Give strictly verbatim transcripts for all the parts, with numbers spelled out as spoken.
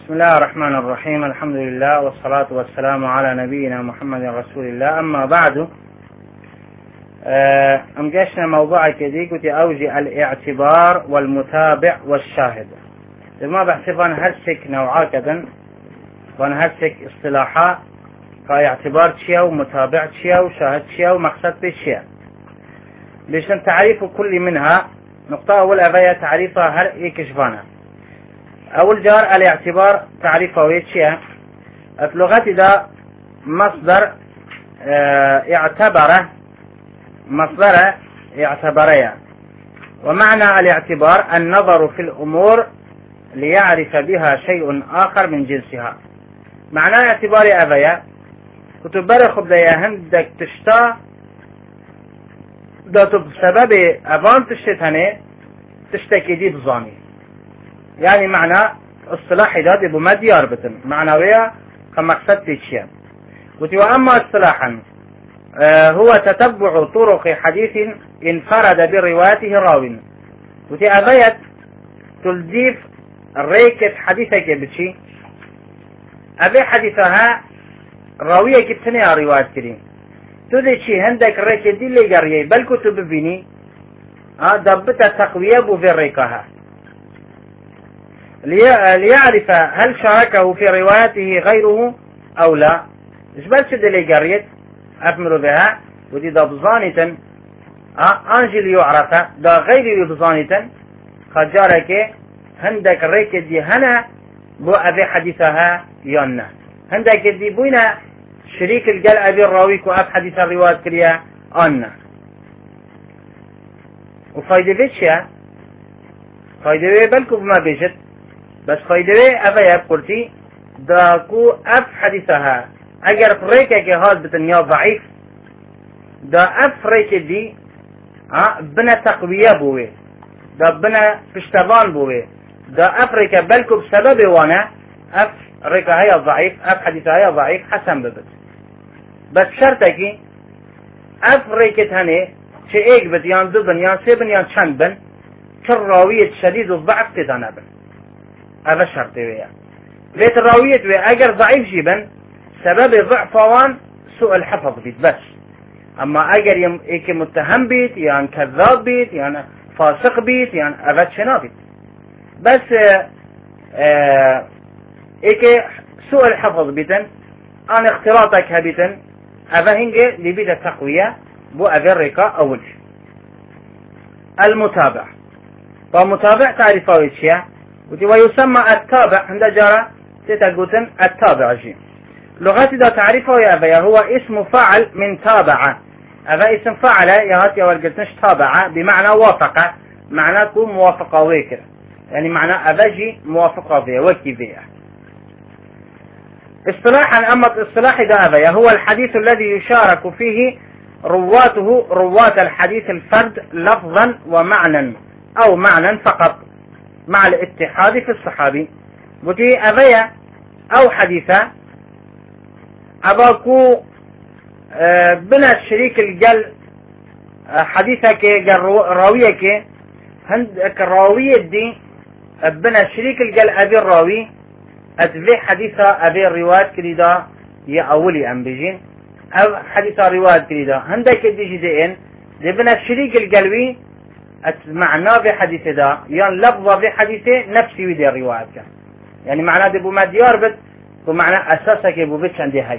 بسم الله الرحمن الرحيم. الحمد لله والصلاة والسلام على نبينا محمد رسول الله. أما بعد، أم جشنا موضوع كذي قلت أوجه الاعتبار والمتابع والشاهد. ما بحسبان هرسك نوعا كذا وان هرسك اصطلاحات كاعتبار شيء ومتابع شيء وشاهد شيء ومقصد بشيء. ليشن تعريف كل منها نقطة أول أبايا تعريفها هر إيكشفانها. أول جار الاعتبار تعريفه ويتشيء اللغة ده مصدر اه اعتبره مصدر اعتبريا، ومعنى الاعتبار النظر في الأمور ليعرف بها شيء آخر من جنسها. معنى اعتبار أبايا كتبار خبدايا هندك تشتا ده بسبب أبان تشتهني تشتكي دي بظاني، يعني معنى اصطلاحي ده دي بمديار بتن معنوية كمقصد تشيا. وأما اصطلاحا آه هو تتبع طرق حديث انفرد بروايته راو. وتي أبيت تلديف ريكة حديثك بشي أبي حديثها راوية كتنيا رواية كريم تودي شي هندك ريكة دي اللي قريه بل كتب بيني آه دبت تقوية بو في الريكها ليعرف هل شاركه في روايته غيره أو لا. إيش بس اللي قريت أفمر بها ودي دا بظانيتا آه أنجل يعرف دا غير بظانيتا خجارك هندك ريك دي هنا بو أبي حديثها يانا هندك دي بوينا شريك الجل أبي الراويك وأب حديث الرواية كريا أنا وفايدة بيتشيا فايدة بلكو بما بيجت بس فايدة أبا يبقرتي داكو أب حديثها اگر فريكا كهاد بتنيا ضعيف دا اف ريكا دي اه بنا تقوية بوه دا بنا پشتوان بوه دا اف ريكا بلكو بسبب وانا اف ريكا هيا ضعيف اف حديثة هيا ضعيف حسن ببت بس شرطكي اف ريكا هني چه ايك بت يان دو بن يان سي بن يان چند بن كالراوية شديد الضعف تدانا بن هذا شرطي ويا بيت الراوية ويا اگر ضعيف جيبن سبب ضعف وان سوء الحفظ بيت بس. اما اگر يم ايك متهم بيت يعني كذاب بيت يعني فاسق بيت يعني ابد شنا بيت بس اه اه ايك سوء الحفظ بيتن ان اختلاطك هبيتن ابا هنجي لبيت التقوية بو اغرقا اول. المتابع فمتابع تعرفه ويشيا ويسمى التابع عند جارة تتقوتن التابع جي لغتي دا تعريفه يا أبا هو اسم فاعل من تابعة. أبا اسم فاعل يا هاتي ورقتنش تابعة بمعنى وافقة معناه كون موافقة ويكر يعني معنى أباجي موافقة بيه وكي بيه. اصطلاحا أما اصطلاح دا أبا هو الحديث الذي يشارك فيه رواته رواة الحديث الفرد لفظا ومعنى أو معنى فقط مع الاتحاد في الصحابي. ودي أبا أو حديثة أباكو بنا الشريك الجل حديثك راويك هندك الراوية دي بنا الشريك الجل أبي الراوي أتبع حديثة أبي الرواية كريدا يا أولي أم بيجين أو حديثة رواية كريدا هندك دي جدين دي بنا الشريك الجلوي معناه بحديث دا يعني لفظة بحديثه نفسي ودي الرواية يعني معناه دي بما ديار بد بمعنى أساسك بو بيتش عندي هاي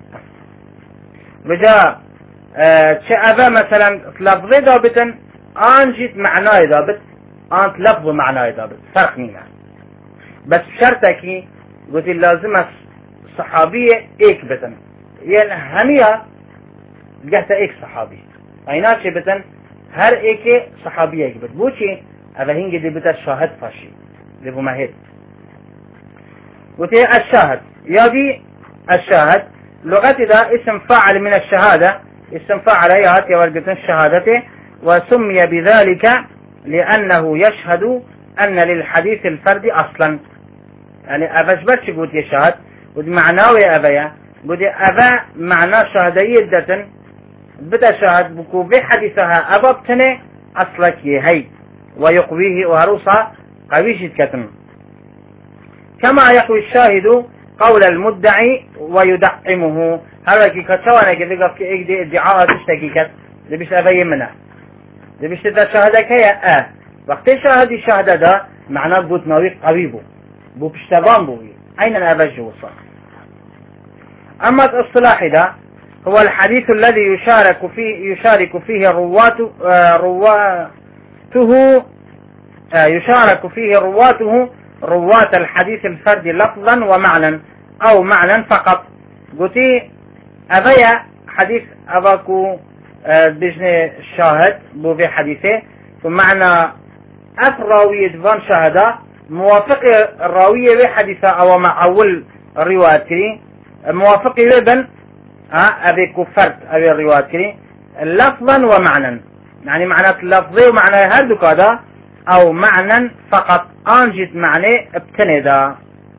بجا شعبا مثلا لفظي دابتن انجيت معناي دابت انت لفظ معناي دابت فرق نينا بس شرطكي قلت لازم صحابية ايك بتن يعني همية جهت ايك صحابي ايناشي بتن هر ايك صحابية ايك بت بوشي هذا هنجي دي بتا شاهد فاشي دي بمهد قلت الشاهد يدي الشاهد لغتي ده اسم فاعل من الشهادة اسم فاعل ياتي ورقة الشهادة وسمي بذلك لأنه يشهد أن للحديث الفردي أصلا يعني أباش بس قلت يشهد ودي معناه يا أبايا قلت أبا معناه شهادية دتن بدا شهد بكو بحديثها أبابتني أصلك هي ويقويه وهروسا قويش كتن كما يقوي الشاهد قول المدعي ويدعمه. هذا كي كتوانا كذا في إيدي ادعاء تشتكي كت لبيش أبين منه لبيش تدا شهادة كيا آه وقت شاهد الشهادة ده معناه بوت نوي قريبه بو بشتبان بو أين الأبج وصل. أما الصلاح ده هو الحديث الذي يشارك فيه يشارك فيه رواته آه رواته آه يشارك فيه رواته رواة الحديث الفردي لفظا ومعنى أو معنى فقط. قلتي أبيا حديث أباكو آه بجني الشاهد بو في حديثه ومعنى أفراوية فان شهده موافق الراوية بحديثة أو مع أول الرواية كري موافق لبن أبي كفرت أبي الرواية كري لفظا ومعنى يعني معنى لفظي ومعنى هردو كذا أو معنى فقط أنجد معنى ابتندا.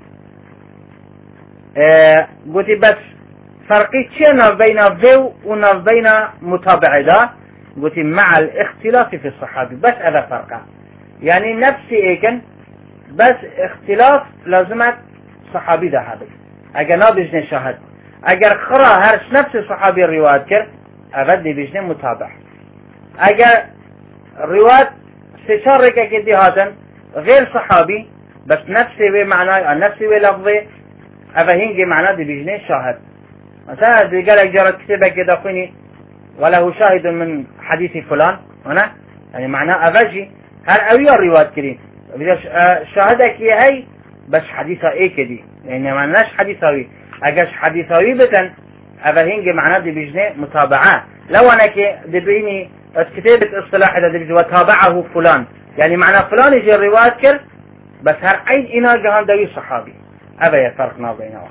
اه قلت بس فرقي كنا بين فيو ونف بين متابع ده قلت مع الاختلاف في الصحابي بس هذا فرقه يعني نفسي ايكن بس اختلاف لازمت صحابي ده هذا اگر نا بجنه شاهد اگر خرا هرش نفس صحابي الروايات كر ابد بجنه متابع اگر روايات استشار ركا كدي هاتن غير صحابي بس نفسي بمعنى نفسي بلفظي افهينجي معنى دي بجنه شاهد. مثلا دي قالك جرت كتابة كده قيني وله شاهد من حديث فلان هنا يعني معناه افجي هل اويا الروايات كريم شاهدك يا هي بس حديثة ايه كدي يعني معناش حديثاوي اجاش حديثاوي بتن افهينجي معناه دي بجنه متابعة. لو انا كي دي بيني كتابة اصطلاح ده دي وتابعه فلان يعني معنى فلان يجي الروايات كر بس هر عين انا جهان دوي صحابي ابا فرقنا بينهم.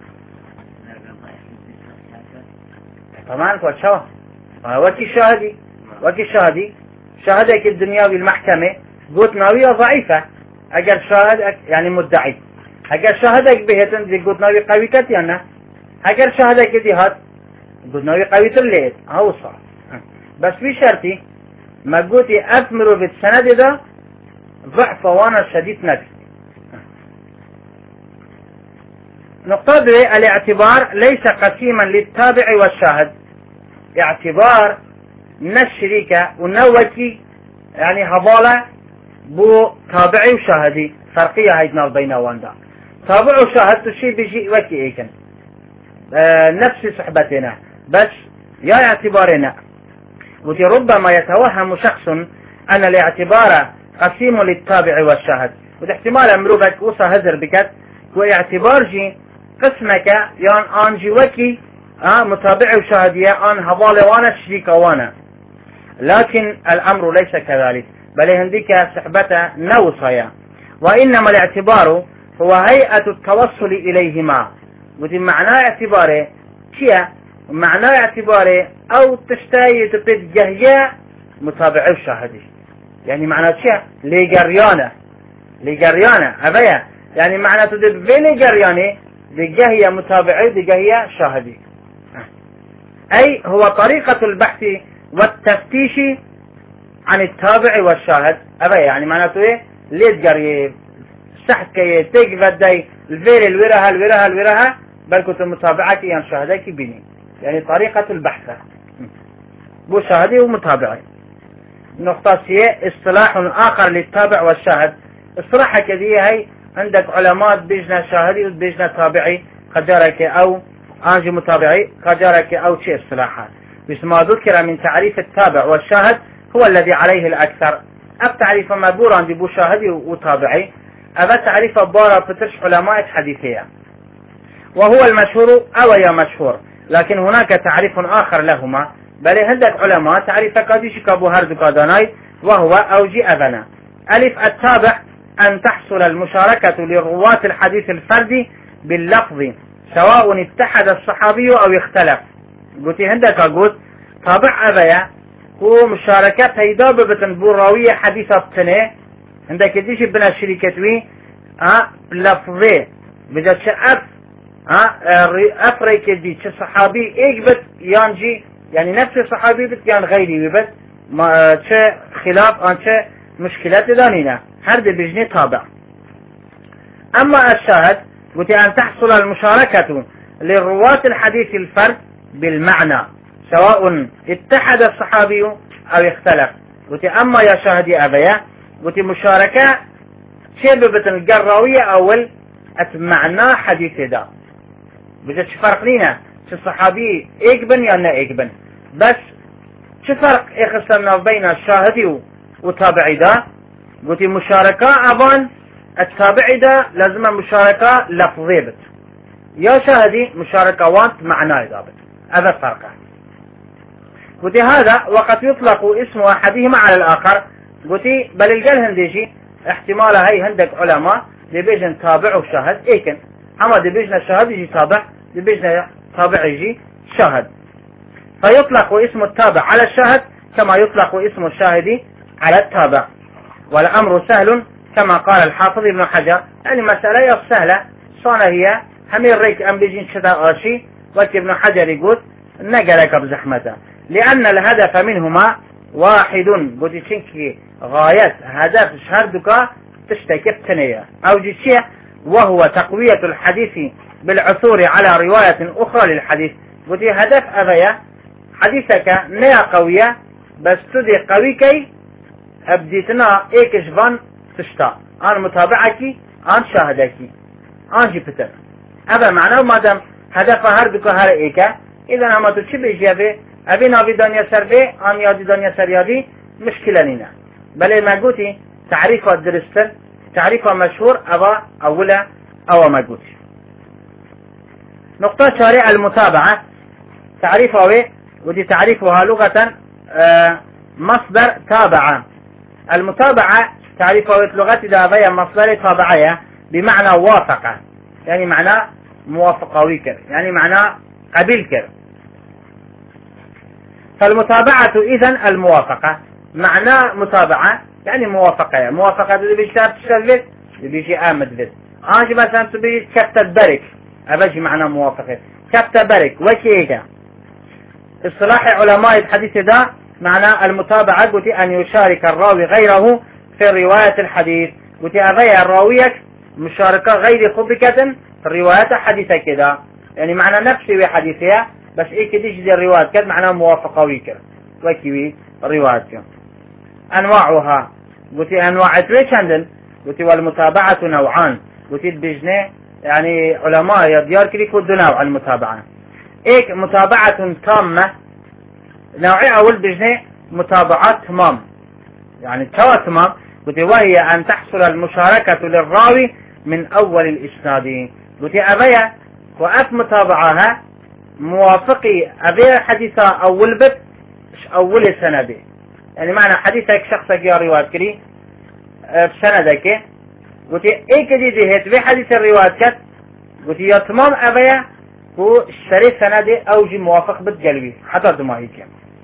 طبعا كوتشوا وكي شاهدي وكي شاهدي شاهدك الدنياوي المحكمة قلت ناوية ضعيفة اگر شاهد يعني مدعي اگر شاهدك بهتن دي قلت ناوي قوي كتيانا اگر شاهدك دي هات قلت ناوي قوي تليت هاو صح بس في شرطي ما قلتي اثمروا بالسند ده ضعف وانا شديد نفس. نقطة الاعتبار ليس قسيما للتابع والشاهد اعتبار نشريكة ونوكي يعني هضالة بو تابعي وشاهدي فرقية هيدنا بين واندا تابع وشاهد تشي بيجي وكي ايكن آه نفس صحبتنا بس يا اعتبارنا وتي ربما يتوهم شخص ان الاعتبار قسيم للتابع والشاهد واحتمال امروبك وصا هزر بكت واعتبار جي قسمك يان انجي وكي آه متابع وشاهدية ان هضالة وانا شريك وانا لكن الامر ليس كذلك بل هنديك صحبة نوصيا وانما الاعتبار هو هيئة التوصل اليهما ودي معناه اعتباره كيا معناه اعتباره او تشتاي تقد جهية متابع وشاهدي يعني معناه كيا لجريانة لجريانة ابيا يعني معناه تدب بين جريانة دي جهية متابعي دي جهية شاهدي اي هو طريقة البحث والتفتيش عن التابع والشاهد ابا يعني معناته ايه ليه تجري سحت كي تقفل داي الفير الورها الورها الورها بل كنت متابعك يعني شاهدك بيني يعني طريقة البحث بو شاهدي ومتابعي. نقطة سيئة اصطلاح اخر للتابع والشاهد اصطلاح كذي هي عندك علماء بيجنا شاهدي وبيجنا تابعي قدرك او انجي متابعي قدرك او شيء اصطلاحات بس ما ذكر من تعريف التابع والشاهد هو الذي عليه الأكثر. أب تعريف مبورا عند بو شاهدي وتابعي أبا تعريف بارا فتش علماء حديثية وهو المشهور أو يا مشهور لكن هناك تعريف آخر لهما بل هندك علماء تعريف كاديش كابو هرد كاداناي وهو أوجي أبنا ألف التابع أن تحصل المشاركة لرواة الحديث الفردي باللفظ سواء اتحد الصحابي أو اختلف. قلت هندك أقول تابع أبيا هو مشاركات هيدا بتنبور راوية حديثة بتنه عندك ديش بنا شركتوي اه لفظي بجد شأف اه افريك دي صحابي ايك بت يانجي يعني نفس صحابي بت يان غيري بت ما اه خلاف ان مشكلات دانينا هر دي بجني تابع. أما الشاهد قلت أن تحصل المشاركة للرواة الحديث الفرد بالمعنى سواء اتحد الصحابي أو اختلف. قلت أما يا شاهدي أبيا قلت مشاركة شببة القراوية أول أتمعنا حديث دا بجد فرق لنا شو الصحابي إيقبن يا نا إيقبن بس شو فرق إخصلنا بين الشاهدي وتابعي دا قلت مشاركة أبان التابعي دا لازم مشاركة لفظية بت يا شاهدي مشاركة وانت معناه دابت هذا الفرق. قلت هذا وقد يطلق اسم أحدهما على الآخر قلت بل الجل هنديجي احتمال هاي هندك علماء دي بيجن تابع وشاهد ايكن اما دي بيجن شاهد يجي تابع دي بيجن تابع يجي شاهد فيطلق اسم التابع على الشاهد كما يطلق اسم الشاهد على التابع والأمر سهل كما قال الحافظ ابن حجر يعني مسألة سهلة صانة هي همين ريك أم بيجين شتاء آشي وكي ابن حجر يقول نقلك بزحمته لأن الهدف منهما واحد قلت شنكي غاية هدف شهردك تشتكي بتنية أو جيشية وهو تقوية الحديث بالعثور على رواية أخرى للحديث. قلت هدف أبيا حديثك نيا قوية بس تدي قويكي أبديتنا إيكش فان تشتا أنا متابعكي أنا شاهدكي أنا جبتك هذا معناه مادام هدف هردك هر إيكا إذا أما تشبه جيبه أبي نابي دانيا سربي أم يادي دانيا سريادي مشكلة لنا بل ما قلتي تعريفها درستر تعريفها مشهور أبا أولا أو ما قلتي. نقطة شارع المتابعة تعريفها ودي تعريفها لغة آه مصدر تابعة. المتابعة تعريفها لغة دابية مصدر تابعية بمعنى وافقة يعني معنى موافقة ويكر يعني معنى قبيل كر. فالمتابعة إذن الموافقة معنى متابعة يعني موافقة موافقة اللي بيجي تشتغل بيت اللي بيجي آمد بيت أنجي مثلا تبي كبت برك أبجي معنى موافقة كبت برك وكيكا اصطلاح علماء الحديث ده معنى المتابعة قلت أن يشارك الراوي غيره في رواية الحديث قلت أغير راويك مشاركة غير خبكة في الرواية حديثة كده يعني معنى نفسي وحديثها بس إيه كديش دي الرواية كده معناه موافقة ويكر وكيوي رواية. أنواعها قلت أنواع تريش عندن قلت والمتابعة نوعان قلت بجنة يعني علماء يديار كريكو دو نوع المتابعة إيك متابعة تامة نوعي أول بجنة متابعات تمام يعني توا تمام قلت وهي أن تحصل المشاركة للراوي من أول الإسناد قلت أبيا وأف متابعها موافقي أبيا حديثة أول بت أول سندي يعني معنى حديثك شخصك يا رواية كري بسندك قلت ايه كدي هيت بي حديث الرواية كت قلت يا تمام أبيا هو الشريف سندي أوجي موافق بالقلبي حتى دماغيك.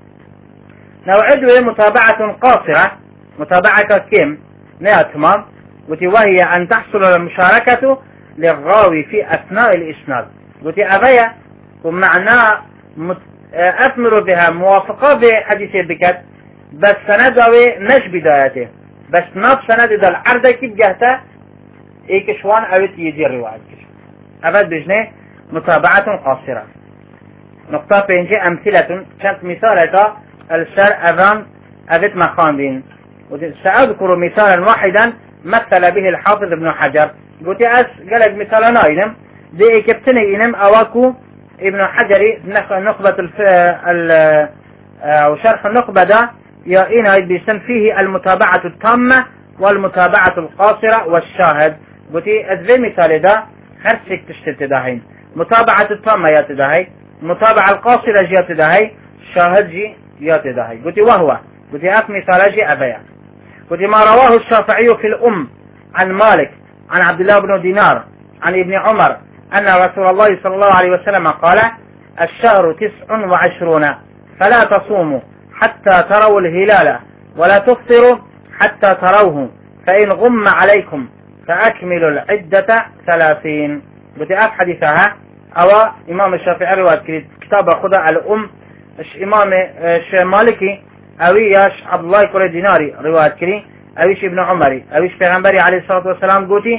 نوعد متابعة قاصرة متابعة كم نيا تمام قلت وهي أن تحصل المشاركة للراوي في أثناء الإسناد قلت أبيا ومعناه أثمر بها موافقة بحديث بكت بس سندوي نش بدايته بس نفس سند ذا العرض كيف جهته إيك شوان أويت يجي الرواية أبد بجنة متابعة قاصرة. نقطة بينجي أمثلة كانت مثالة الشر أذان أبت مخان بين سأذكر مثالا واحدا مثل به الحافظ ابن حجر قلت أس قالك مثالا ناينم دي إكبتني إنم أواكو ابن حجري نخبة الف... ال... أو شرح النخبة ده يا إنا بيسم فيه المتابعة التامة والمتابعة القاصرة والشاهد قلت أذي مثال ده خرسك تشتت داهين متابعة التامة يا تداهي متابعة القاصرة جي تداهي شاهد جي يا تداهي قلت وهو قلت أف مثال جي أبيا قلت ما رواه الشافعي في الأم عن مالك عن عبد الله بن دينار عن ابن عمر أن رسول الله صلى الله عليه وسلم قال الشهر تسع وعشرون فلا تصوموا حتى تروا الهلال ولا تفطروا حتى تروه فإن غم عليكم فأكملوا العدة ثلاثين. بتأف حديثها أو إمام الشافعي رواية كتاب خدا الأم إمام مالكي أويش عبد الله كل ديناري رواية كري أويش ابن عمري أويش پیغمبري عليه الصلاة والسلام قوتي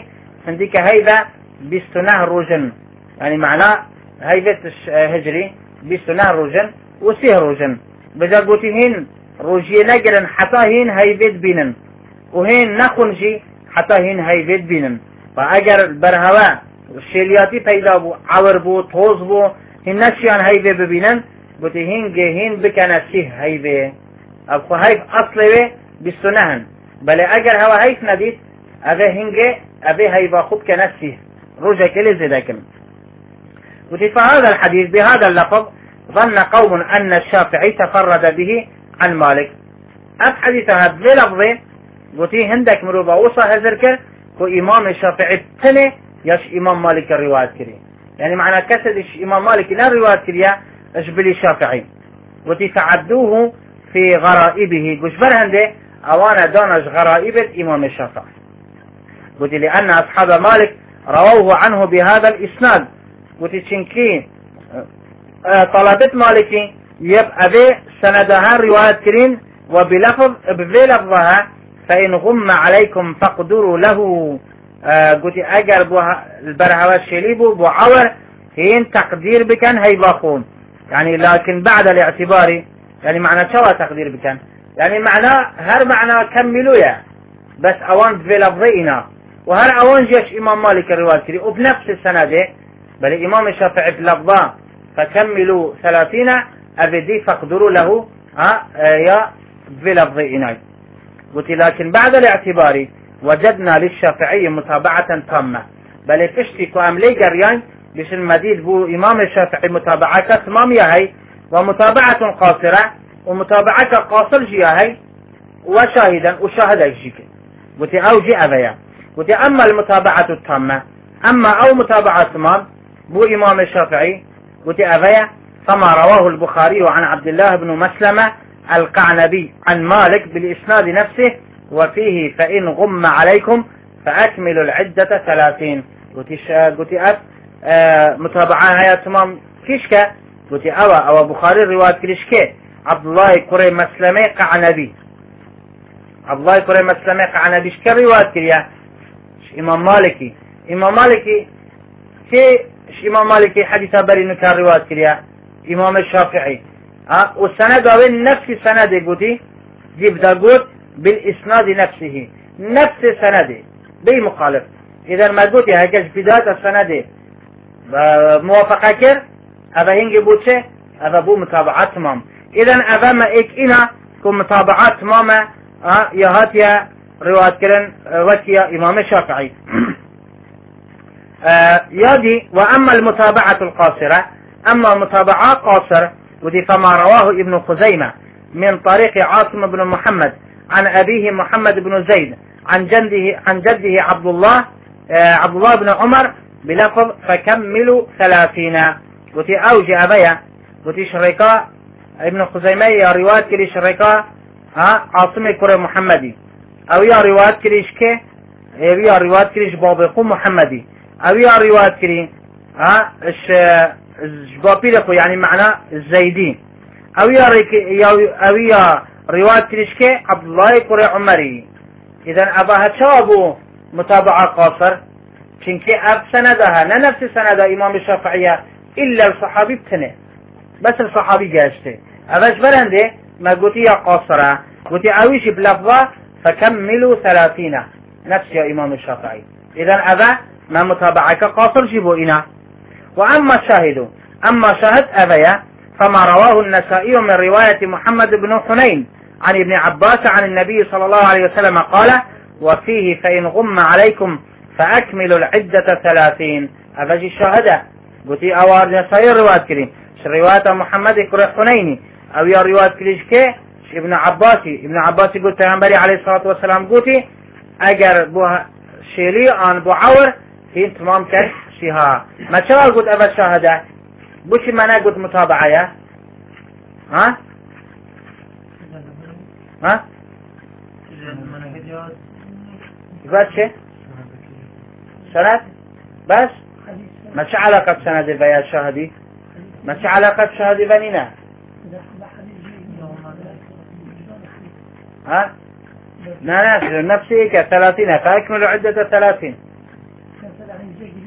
هنديك هيدا بيستناه روجن، يعني معناه هيدا هجري بيستناه روجن وسيه روجن بجا قوتي هين روجي نقرن حتى هين هيبت بينن وهين نخنجي حتى هين هيبت بينن. فاگر برهوا شیلیاتی پیدا بو عور بو توز بو هین نشیان هیوه ببینن گوتی هین گه هین بکنه سیه هیوه اب خو هیف اصله بیستو نهن بله اگر هوا هیف ندید اوه هنگه اوه هیوه خوب کنه سیه روجه کلی زده کن. گوتی فهذا الحديث بهذا اللفظ ظن قوم أن الشافعي تفرد به عن مالك. اف حديثها بلفظه گوتی هندك مروبا وصا هزر كر كو امام الشافعي تنه ياش امام مالك الرواية كري، يعني معنى كسد امام مالك لا رواية كريا اشبلي الشافعي وتي فعدوه في غرائبه قشبر هنده اوانا دانش غرائب امام الشافعي وتي لان اصحاب مالك رووه عنه بهذا الاسناد وتي تشنكي طلبت مالكي يبقى به سندها رواية كرين وبلفظ بلفظها فإن غم عليكم فاقدروا له. قلت اگر بو البرهوة الشليبو بو عور هين تقدير بكن هي باخون، يعني لكن بعد الاعتبار يعني معنى شوى تقدير بكن يعني معنى هر معنى كملويا بس اوان في لفظينا وهر اوان جيش امام مالك الرواية كري وبنفس السنة بل امام الشافعي في لفظه فكملوا ثلاثين ابدي فاقدروا له ها يا في لفظينا. قلت لكن بعد الاعتبار وجدنا للشافعي متابعة تامة بل تشتكو أملي قريان بش المديد بو إمام الشافعي متابعة تمامية هي ومتابعة قاصرة ومتابعة قاصر جيا هي وشاهدا وشاهد يجيك وتي أوجي أبيا وتي أما المتابعة التامة أما أو متابعة تمام بو إمام الشافعي وتي أبيا فما رواه البخاري عن عبد الله بن مسلمة القعنبي عن مالك بالإسناد نفسه وفيه فإن غم عليكم فأكملوا العدة ثلاثين. قلت قلت أف آه متابعة هيا تمام كيشكا قلت أوا أو بخاري رواية كيشكا عبد الله كري مسلمي قعنبي عبد الله كري مسلمي قعنبي شكا رواية كريا إمام مالكي إمام مالكي كي إمام مالكي حديثة بري نكار رواية كريا إمام الشافعي أه والسند وين نفس السند قلت جيب دا قلت بالإسناد نفسه نفس السند بي مخالف. إذا ما قلت يا هكذا بداية السند موافقة كر هذا هنجي بوتشه هذا بو متابعات تمام. إذا هذا ما إك إنا كم متابعات تمامة أه يا هاتيا رواية كرن وكيا إمام الشافعي أه يادي. وأما المتابعة القاصرة أما متابعة قاصر ودي فما رواه ابن خزيمة من طريق عاصم بن محمد عن أبيه محمد بن زيد عن جده عن جده عبد الله آه عبد الله بن عمر بلفظ فكملوا ثلاثين. وتي أوجي أبيا وتي شريكا ابن خزيمة يا رواية كري شريكا ها عاصم كري محمدي أو يا رواية كريش كي يا رواية كريش بابقو محمدي أو يا رواية كري ها إش جبابي لكو يعني معنى الزيدين أو يا أو يا رواية كريشكي عبد الله كري عمري. إذا أباها شابو متابعة قاصر چنكي أب سندها لا نفس سند إمام الشافعية إلا الصحابي بتنه بس الصحابي جاشته أباش برنده ما قلت يا قاصرة قلت أويش بلفظة فكملوا ثلاثين نفس يا إمام الشافعي. إذا أبا ما متابعك قاصر جيبوا إنا. وأما الشاهد أما شاهد أبيا فما رواه النسائي من رواية محمد بن حنين عن ابن عباس عن النبي صلى الله عليه وسلم قال وفيه فإن غم عليكم فأكملوا العدة ثلاثين. أفجي الشاهدة قلت أوار نسائي رواية كريم رواية محمد كري حنيني أو يا رواية كريش كي ابن عباسي ابن عباسي قلت تنبري عليه الصلاة والسلام قلت أجر بو شيلي عن بو عور في تمام كش شيها ما شاء قلت أبا الشاهدة بوش معنى قلت متابعة يا ها ها قلت شيء سند بس ما شو علاقة سند بيا شاهدي ما شو علاقة شاهدي بنينا ها لا نفس نفسي كثلاثين فأكملوا عدة ثلاثين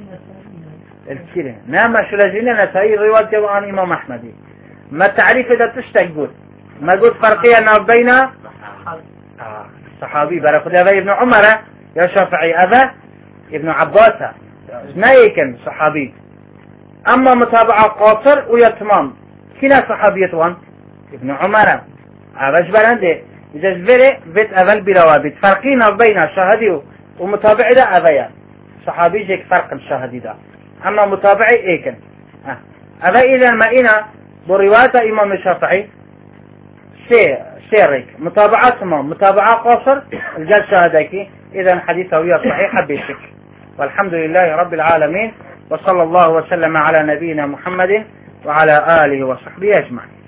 الكلمة نعم شو لجينا نسائي رواية عن إمام أحمد ما تعريف إذا تشتقول ما قلت فرقية ما بين آه صحابي برا خد أبا ابن عمر يا شافعي أبا ابن عباس نايكن صحابي أما متابعة قاصر ويتمام كنا صحابية وان ابن عمر أباش برنده إذا زبري بيت أول بلوابت فرقين بين الشهادي ومتابعة ده أبايا صحابي جيك فرق الشهادي ده أما متابعي إيكن أه. أبا إذا ما إنا برواية إمام الشافعي سير سيرك متابعة تمام متابعة قاصر الجل شهادك إذا حديثه هي صحيح بشك والحمد لله رب العالمين وصلى الله وسلم على نبينا محمد وعلى آله وصحبه أجمعين.